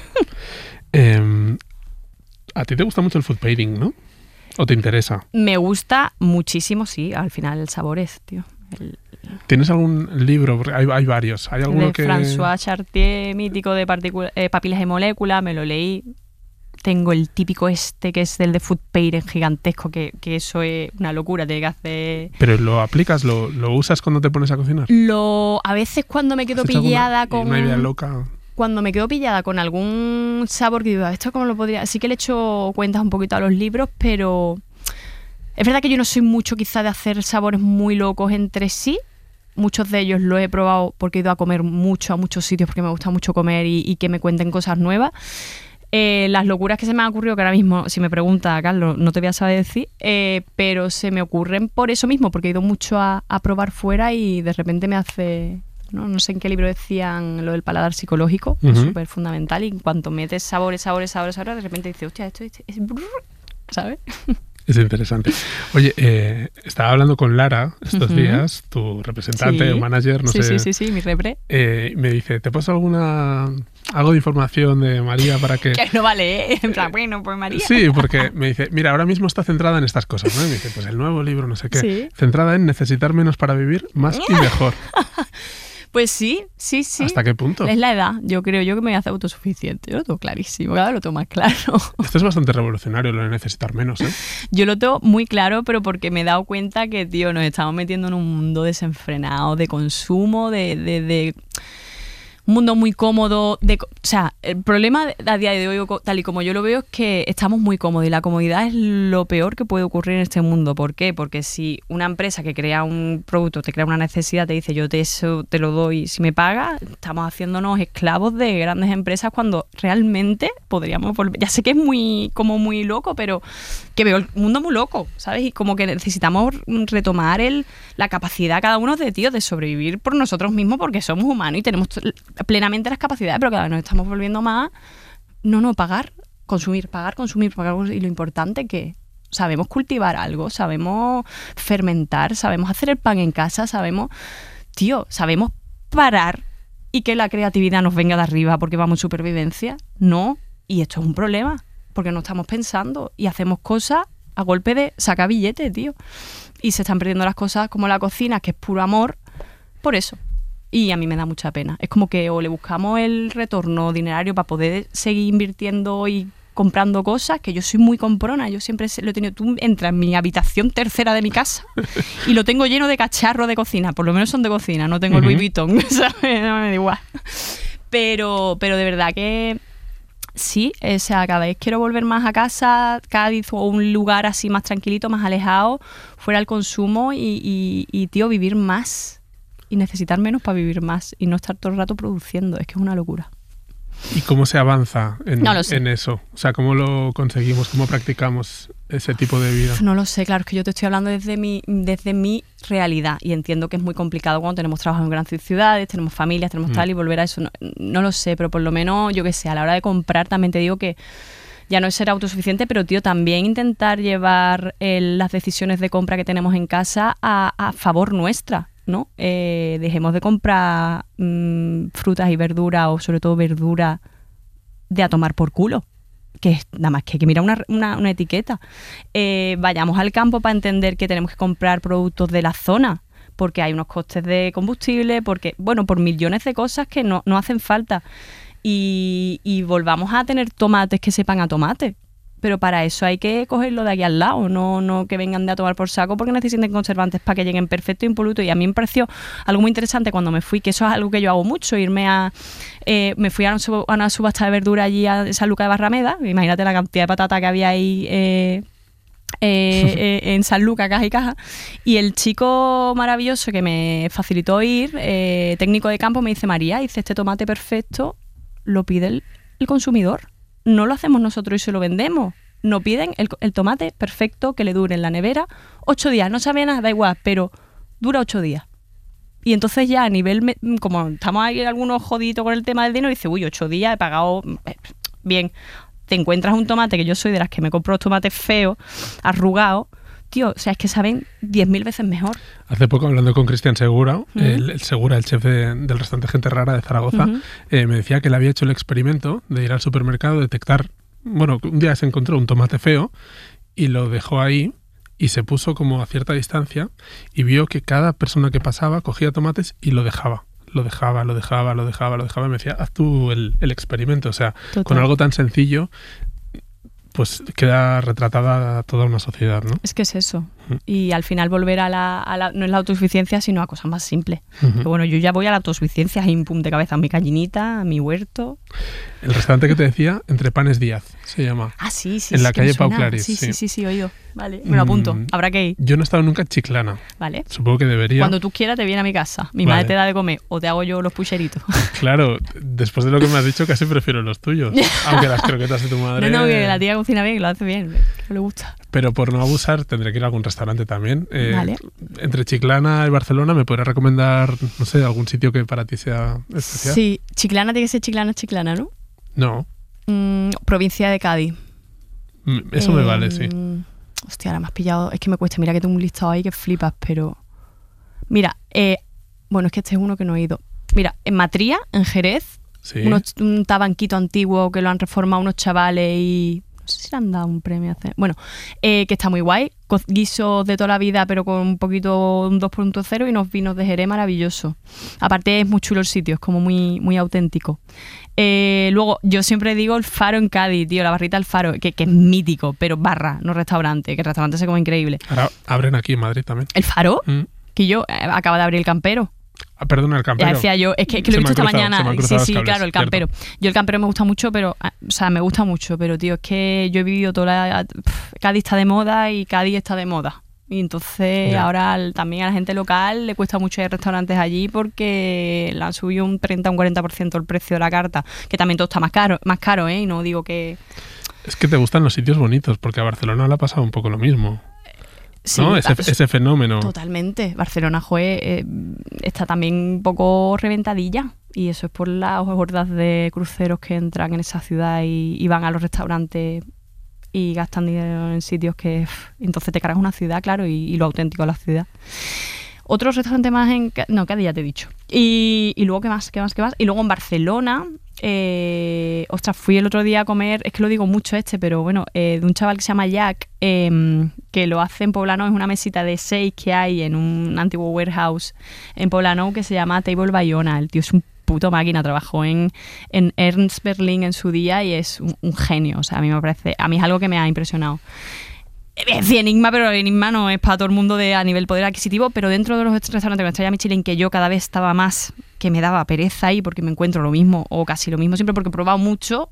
A ti te gusta mucho el food pairing, ¿no? ¿O te interesa?
Me gusta muchísimo, sí, al final el sabor es, tío.
¿Tienes algún libro? Hay varios. ¿Hay alguno
de François Chartier, mítico de papilas de moléculas, me lo leí. Tengo el típico que es del de Food Pairing gigantesco, que eso es una locura, tiene que hacer...
¿Pero lo aplicas, lo usas cuando te pones a cocinar?
A veces cuando me quedo pillada con...
Una idea loca...
Cuando me quedo pillada con algún sabor que digo, ¿esto cómo lo podría...? Sí que le echo cuentas un poquito a los libros, pero... Es verdad que yo no soy mucho quizá de hacer sabores muy locos entre sí. Muchos de ellos los he probado porque he ido a comer mucho a muchos sitios, porque me gusta mucho comer y que me cuenten cosas nuevas. Las locuras que se me han ocurrido, que ahora mismo, si me pregunta Carlos, no te voy a saber decir, pero se me ocurren por eso mismo, porque he ido mucho a probar fuera y de repente me hace... No sé en qué libro decían lo del paladar psicológico, que es súper fundamental, y en cuanto metes sabores, de repente dices, hostia, esto es... ¿Sabes?
Es interesante. Oye, estaba hablando con Lara estos días, tu representante o manager, no sé.
Sí, mi repre.
Me dice, ¿te paso algo de información de María para que...?
Que no vale, ¿eh? En plan, bueno, pues María.
Sí, porque me dice, mira, ahora mismo está centrada en estas cosas, ¿no? Y me dice, pues el nuevo libro, no sé qué. Centrada en necesitar menos para vivir, más y mejor.
Pues sí.
¿Hasta qué punto?
Es la edad. Yo creo que me hace autosuficiente. Yo lo tengo clarísimo, cada vez lo tengo más claro.
Esto es bastante revolucionario, lo de necesitar menos, ¿eh?
Yo lo tengo muy claro, pero porque me he dado cuenta que, tío, nos estamos metiendo en un mundo desenfrenado de consumo, de un mundo muy cómodo. O sea, el problema a día de hoy, tal y como yo lo veo, es que estamos muy cómodos y la comodidad es lo peor que puede ocurrir en este mundo. ¿Por qué? Porque si una empresa que crea un producto, te crea una necesidad, te dice yo eso te lo doy si me pagas, estamos haciéndonos esclavos de grandes empresas cuando realmente podríamos volver. Ya sé que es muy loco, pero que veo el mundo muy loco, ¿sabes? Y como que necesitamos retomar la capacidad cada uno de sobrevivir por nosotros mismos, porque somos humanos y tenemos plenamente las capacidades, pero cada vez nos estamos volviendo más pagar, consumir, y lo importante que sabemos cultivar algo, sabemos fermentar, sabemos hacer el pan en casa, sabemos parar y que la creatividad nos venga de arriba porque vamos en supervivencia. No, y esto es un problema, porque no estamos pensando y hacemos cosas a golpe de sacar billetes, tío. Y se están perdiendo las cosas como la cocina, que es puro amor, por eso. Y a mí me da mucha pena. Es como que o le buscamos el retorno dinerario para poder seguir invirtiendo y comprando cosas, que yo soy muy comprona, yo siempre lo he tenido. Tú entras en mi habitación tercera de mi casa y lo tengo lleno de cacharros de cocina, por lo menos son de cocina, no tengo Louis Vuitton, ¿sabes? No me da igual. Pero de verdad que sí, o sea, cada vez quiero volver más a casa, Cádiz o un lugar así más tranquilito, más alejado, fuera del consumo y tío, vivir más. Y necesitar menos para vivir más y no estar todo el rato produciendo. Es que es una locura.
¿Y cómo se avanza en eso? O sea, ¿cómo lo conseguimos? ¿Cómo practicamos ese tipo de vida?
No lo sé, claro, es que yo te estoy hablando desde mi realidad y entiendo que es muy complicado cuando tenemos trabajo en grandes ciudades, tenemos familias, tenemos tal, y volver a eso. No lo sé, pero por lo menos, yo qué sé, a la hora de comprar también te digo que ya no es ser autosuficiente, pero tío, también intentar llevar las decisiones de compra que tenemos en casa a favor nuestra, ¿no? Dejemos de comprar frutas y verduras, o sobre todo verdura de a tomar por culo, que es nada más que hay que mirar una etiqueta. Vayamos al campo para entender que tenemos que comprar productos de la zona, porque hay unos costes de combustible, porque, bueno, por millones de cosas que no hacen falta. Y volvamos a tener tomates que sepan a tomate. Pero para eso hay que cogerlo de aquí al lado, no que vengan de a tomar por saco porque necesiten conservantes para que lleguen perfectos e impolutos. Y a mí me pareció algo muy interesante cuando me fui, que eso es algo que yo hago mucho, me fui a una subasta de verdura allí a San Lucas de Barrameda. Imagínate la cantidad de patata que había ahí en San Lucas, caja y caja. Y el chico maravilloso que me facilitó ir, técnico de campo, me dice: María, dice, este tomate perfecto lo pide el consumidor. No lo hacemos nosotros y se lo vendemos. Nos piden el tomate perfecto que le dure en la nevera 8 días. No sabe nada, da igual, pero dura 8 días. Y entonces ya a nivel, como estamos ahí algunos jodidos con el tema del dinero, dice, 8 días he pagado bien. Te encuentras un tomate, que yo soy de las que me compro los tomates feos, arrugados. Tío, o sea, es que saben 10.000 veces mejor.
Hace poco, hablando con Cristian Segura, el Segura, el chef del restaurante Gente Rara de Zaragoza, me decía que él había hecho el experimento de ir al supermercado, detectar... Bueno, un día se encontró un tomate feo y lo dejó ahí y se puso como a cierta distancia y vio que cada persona que pasaba cogía tomates y lo dejaba. Lo dejaba. Y me decía, haz tú el experimento. O sea, total, con algo tan sencillo... pues queda retratada toda una sociedad, ¿no?
Es que es eso. Y al final volver a no es la autosuficiencia, sino a cosas más simples. Pero bueno, yo ya voy a la autosuficiencia, y pum de cabeza a mi gallinita, a mi huerto.
El restaurante que te decía, Entre Panes Díaz, se llama.
Ah, sí.
En la calle Pau Claris.
Sí, he oído. Vale, me lo apunto. Habrá que ir.
Yo no he estado nunca en Chiclana.
Vale.
Supongo que debería.
Cuando tú quieras te viene a mi casa. Mi madre te da de comer o te hago yo los pucheritos.
Claro, después de lo que me has dicho casi prefiero los tuyos. Aunque las croquetas de tu madre...
No, que la tía cocina bien, lo hace bien. No le gusta.
Pero por no abusar tendré que ir a algún restaurante también.
Vale.
Entre Chiclana y Barcelona, ¿me podrías recomendar, no sé, algún sitio que para ti sea especial?
Sí, Chiclana tiene que ser Chiclana, ¿no?
No.
Provincia de Cádiz.
Eso me vale, sí.
Hostia, ahora me has pillado. Es que me cuesta. Mira que tengo un listado ahí que flipas, pero... Mira, bueno, es que este es uno que no he ido. Mira, en Matría, en Jerez,
sí.
Un tabanquito antiguo que lo han reformado unos chavales y... No sé si le han dado un premio hace... Bueno, que está muy guay. Guisos de toda la vida, pero con un poquito un 2.0 y unos vinos de Jerez maravillosos. Aparte es muy chulo el sitio, es como muy, muy auténtico. Luego, yo siempre digo el Faro en Cádiz, tío, la barrita del Faro, que es mítico, pero barra, no restaurante, que el restaurante se come increíble.
Ahora abren aquí en Madrid también.
¿El Faro? Que yo, acaba de abrir el Campero.
Ah, perdona, el Campero.
Ya decía yo, es que lo he visto esta mañana. Sí, claro, el Campero.
Cierto.
Yo el Campero me gusta mucho, pero, me gusta mucho, pero tío, es que yo he vivido Cádiz está de moda y Cádiz está de moda. Y entonces ahora también a la gente local le cuesta mucho ir a restaurantes allí porque le han subido un 30 o un 40% el precio de la carta, que también todo está más caro, y no digo que...
Es que te gustan los sitios bonitos, porque a Barcelona le ha pasado un poco lo mismo. Sí, ¿no? Ese fenómeno.
Totalmente. Barcelona, está también un poco reventadilla. Y eso es por las hordas de cruceros que entran en esa ciudad y van a los restaurantes y gastan dinero en sitios que... Entonces te cargas una ciudad, claro, y lo auténtico de la ciudad. Otro restaurante más en... No, Cádiz ya te he dicho. Y luego, ¿qué más? Y luego en Barcelona... fui el otro día a comer, es que lo digo mucho pero bueno, de un chaval que se llama Jack, que lo hace en Poblenou, es una mesita de 6 que hay en un antiguo warehouse en Poblenou que se llama Table Bayona. El tío es un puto máquina, trabajó en Ernst Berlin en su día y es un genio, o sea, a mí es algo que me ha impresionado. Es enigma, pero el enigma no es para todo el mundo a nivel poder adquisitivo, pero dentro de los restaurantes con estrella Michelin, que yo cada vez estaba más, que me daba pereza ahí porque me encuentro lo mismo o casi lo mismo siempre porque he probado mucho.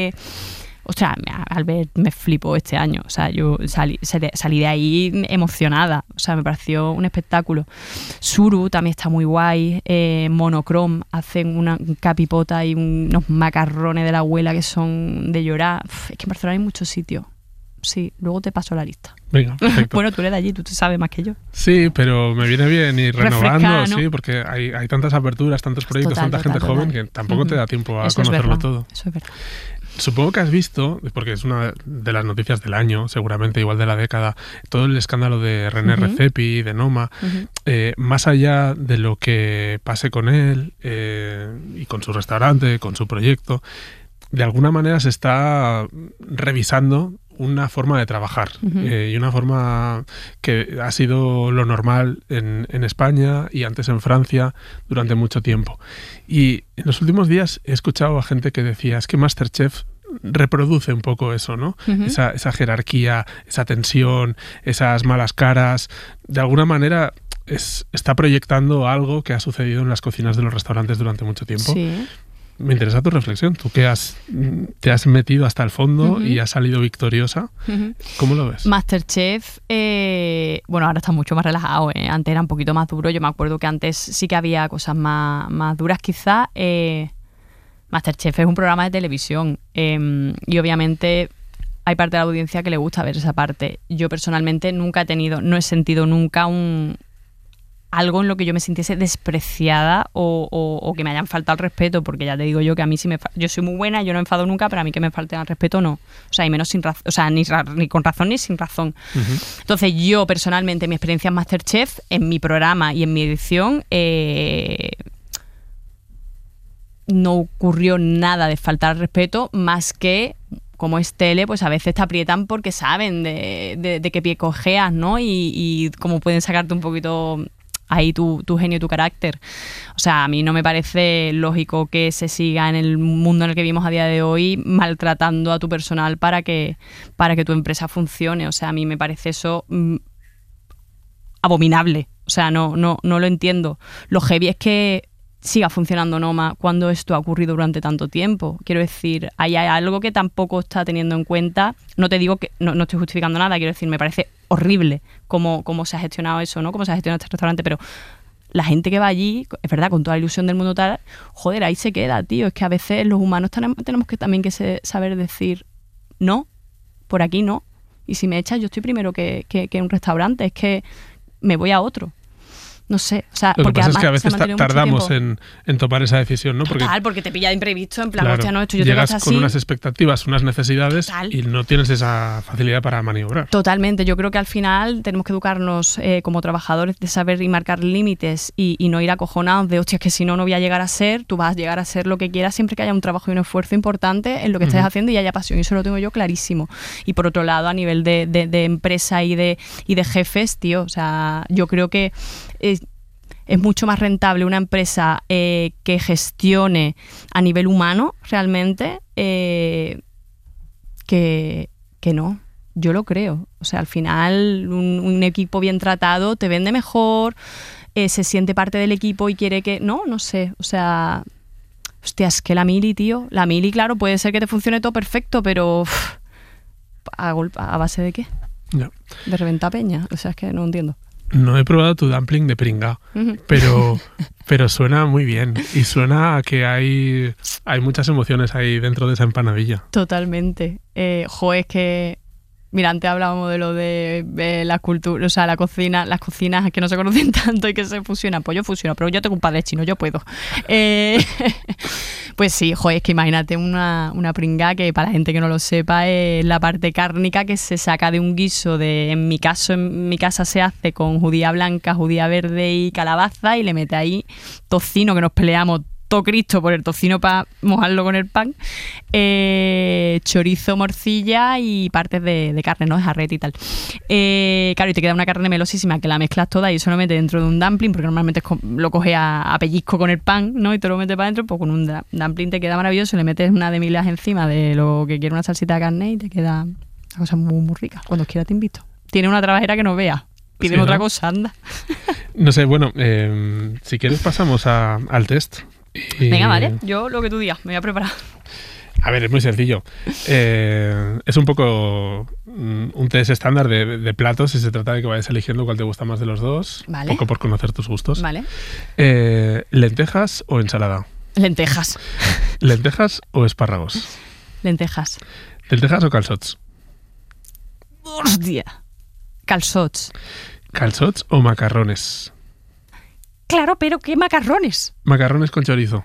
Albert me flipó este año, o sea, yo salí de ahí emocionada, o sea, me pareció un espectáculo. Suru también está muy guay, Monochrome hacen una capipota y unos macarrones de la abuela que son de llorar. Es que en Barcelona hay muchos sitios. Sí, luego te paso la lista.
Venga, perfecto.
Bueno, tú eres de allí, tú sabes más que yo.
Sí, pero me viene bien ir renovando,
refrescar, ¿no?
Sí, porque hay tantas aperturas, tantos proyectos, tanta gente joven que tampoco te da tiempo a conocerlo todo.
Eso es verdad.
Supongo que has visto, porque es una de las noticias del año, seguramente igual de la década, todo el escándalo de René Redzepi, de Noma. Más allá de lo que pase con él y con su restaurante, con su proyecto, de alguna manera se está revisando una forma de trabajar y una forma que ha sido lo normal en España y antes en Francia durante mucho tiempo. Y en los últimos días he escuchado a gente que decía, es que MasterChef reproduce un poco eso, ¿no? Esa jerarquía, esa tensión, esas malas caras. De alguna manera está proyectando algo que ha sucedido en las cocinas de los restaurantes durante mucho tiempo.
Sí.
Me interesa tu reflexión. Tú que te has metido hasta el fondo y has salido victoriosa. ¿Cómo lo ves?
MasterChef, bueno, ahora está mucho más relajado. Antes era un poquito más duro. Yo me acuerdo que antes sí que había cosas más duras quizás. MasterChef es un programa de televisión y obviamente hay parte de la audiencia que le gusta ver esa parte. Yo personalmente no he sentido nunca algo en lo que yo me sintiese despreciada o que me hayan faltado el respeto, porque ya te digo yo que a mí yo soy muy buena, yo no me enfado nunca, pero a mí que me falten al respeto no, o sea, y menos sin razón, o sea, ni con razón ni sin razón. Entonces yo personalmente, mi experiencia en MasterChef, en mi programa y en mi edición, no ocurrió nada de faltar al respeto, más que como es tele, pues a veces te aprietan porque saben de qué pie cojeas, ¿no? Y cómo pueden sacarte un poquito ahí tu genio y tu carácter. O sea, a mí no me parece lógico que se siga en el mundo en el que vivimos a día de hoy maltratando a tu personal para que tu empresa funcione. O sea, a mí me parece eso abominable. O sea, no lo entiendo. Lo heavy es que siga funcionando Noma cuando esto ha ocurrido durante tanto tiempo. Quiero decir, hay algo que tampoco está teniendo en cuenta. No te digo que no estoy justificando nada, quiero decir, me parece horrible cómo se ha gestionado eso, ¿no? Cómo se ha gestionado este restaurante, pero la gente que va allí, es verdad, con toda la ilusión del mundo tal, joder, ahí se queda, tío. Es que a veces los humanos tenemos que también saber decir no, por aquí no. Y si me echas, yo estoy primero que en un restaurante, es que me voy a otro. No sé, o sea,
lo que
porque
pasa es que a veces tardamos
en
tomar esa decisión, ¿no?
Porque te pilla de imprevisto, en plan,
claro,
hostia, no, esto yo
llegas
tengo que
con
así.
unas expectativas, unas necesidades y no tienes esa facilidad para maniobrar.
Totalmente, yo creo que al final tenemos que educarnos como trabajadores de saber y marcar límites y no ir acojonados de, hostia, es que si no voy a llegar a ser, tú vas a llegar a ser lo que quieras siempre que haya un trabajo y un esfuerzo importante en lo que estés haciendo y haya pasión, y eso lo tengo yo clarísimo. Y por otro lado, a nivel de empresa y de jefes, tío, o sea, yo creo que es mucho más rentable una empresa que gestione a nivel humano realmente que no. Yo lo creo. O sea, al final un equipo bien tratado te vende mejor, se siente parte del equipo y quiere que... No sé. O sea, hostia, es que la mili, tío. La mili, claro, puede ser que te funcione todo perfecto, pero ¿a base de qué?
No.
De reventar peña. O sea, es que no entiendo.
No he probado tu dumpling de pringao, pero suena muy bien y suena a que hay muchas emociones ahí dentro de esa empanadilla.
Totalmente. Es que... Mira, antes hablábamos de lo de la cultura, o sea, la cocina, las cocinas que no se conocen tanto y que se fusionan. Pues yo fusiono, pero yo tengo un padre chino, yo puedo. Pues sí, es que imagínate una pringá que para la gente que no lo sepa es la parte cárnica que se saca de un guiso en mi casa se hace con judía blanca, judía verde y calabaza y le mete ahí tocino, que nos peleamos todo Cristo por el tocino para mojarlo con el pan, chorizo, morcilla y partes de carne, ¿no? Jarrete y tal. Claro, y te queda una carne melosísima que la mezclas toda y eso lo metes dentro de un dumpling, porque normalmente lo coges a pellizco con el pan, ¿no? Y te lo metes para adentro, pues con un dumpling te queda maravilloso, le metes una de milas encima de lo que quiere una salsita de carne y te queda una cosa muy, muy rica. Cuando quieras te invito. Tiene una trabajera que no veas. Pídeme otra cosa, anda.
No sé, bueno, si quieres pasamos al test.
Venga, vale, yo lo que tú digas, me voy a preparar.
A ver, es muy sencillo. Es un poco un test estándar de platos y se trata de que vayas eligiendo cuál te gusta más de los dos.
Vale.
Un poco por conocer tus gustos.
Vale.
¿Lentejas o ensalada?
Lentejas.
¿Lentejas o espárragos?
Lentejas.
¿Lentejas o calçots?
Hostia. Calçots.
¿Calçots o macarrones?
Claro, pero ¿qué macarrones?
¿Macarrones con chorizo?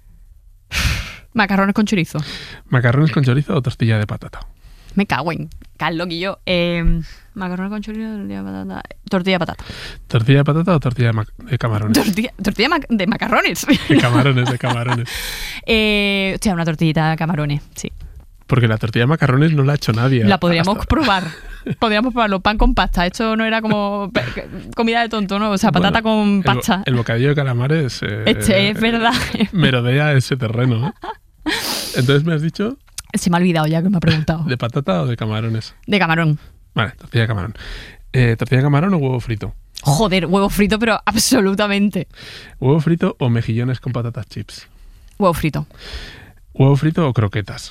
Macarrones con chorizo.
¿Macarrones con chorizo o tortilla de patata?
Me cago en Carlos y yo. Macarrones con chorizo, tortilla de patata.
¿Tortilla de patata o tortilla de camarones?
Tortilla de macarrones.
De camarones.
Hostia, una tortillita de camarones, sí.
Porque la tortilla de macarrones no la ha hecho nadie.
La podríamos probar. Podríamos probarlo. Pan con pasta. Esto no era como comida de tonto, ¿no? O sea, patata con pasta.
El bocadillo de calamares...
es verdad.
Merodea ese terreno, ¿eh? Entonces me has dicho...
Se me ha olvidado ya que me ha preguntado.
¿De patata o de camarones?
De camarón.
Vale, tortilla de camarón. ¿Tortilla de camarón o huevo frito?
Joder, huevo frito, pero absolutamente.
¿Huevo frito o mejillones con patatas chips?
Huevo frito.
¿Huevo frito o croquetas?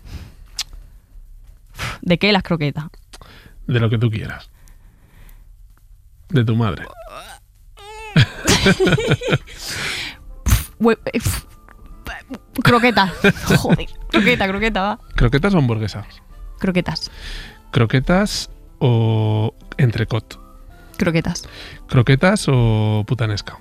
¿De qué las croquetas?
De lo que tú quieras. De tu madre.
Croquetas. Joder. Croqueta, va.
¿Croquetas o hamburguesas?
Croquetas.
¿Croquetas o entrecot?
Croquetas.
¿Croquetas o putanesca?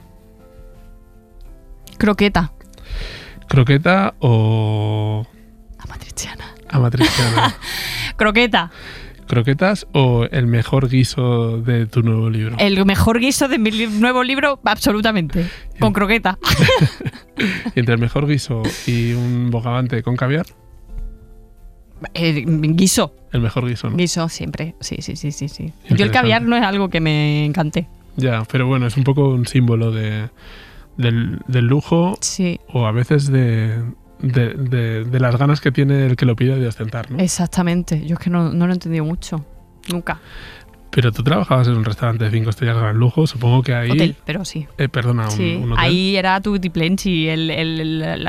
Croqueta.
¿Croqueta o... Amatriciana.
Croqueta.
¿Croquetas o el mejor guiso de tu nuevo libro?
El mejor guiso de mi nuevo libro, absolutamente. Con croqueta.
¿Y entre el mejor guiso y un bogavante con caviar?
Guiso.
El mejor guiso, ¿no?
Guiso, siempre. Sí. Yo el caviar no es algo que me encante.
Ya, pero bueno, es un poco un símbolo del lujo,
sí,
o a veces de las ganas que tiene el que lo pide de ostentar, ¿no?
Exactamente. Yo es que no lo he entendido mucho. Nunca.
Pero tú trabajabas en un restaurante de 5 estrellas gran lujo, supongo que ahí...
Hotel, pero sí.
Perdona,
sí.
un hotel.
Ahí era tu Plenty, el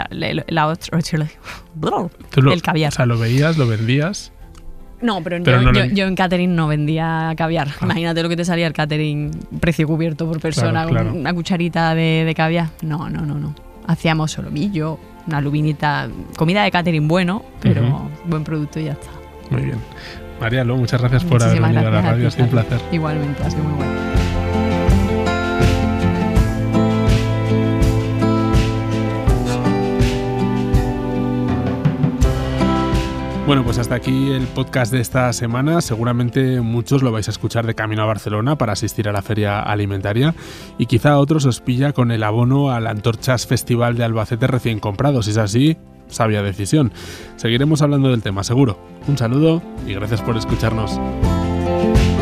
caviar.
O sea, lo veías, lo vendías...
No, pero
no
yo en catering no vendía caviar.
Ah.
Imagínate lo que te salía el catering, precio cubierto por persona,
Claro.
con una cucharita de caviar. No. Hacíamos solomillo, una lubinita, comida de catering bueno, pero buen producto y ya está.
Muy bien. Marialo, muchas gracias por haber
Muchísimas
venido a la
gracias
radio, ha sido un placer.
Igualmente, ha sido muy bueno.
Bueno, pues hasta aquí el podcast de esta semana. Seguramente muchos lo vais a escuchar de camino a Barcelona para asistir a la feria alimentaria y quizá a otros os pilla con el abono al Antorchas Festival de Albacete recién comprado. Si es así, sabia decisión. Seguiremos hablando del tema, seguro. Un saludo y gracias por escucharnos.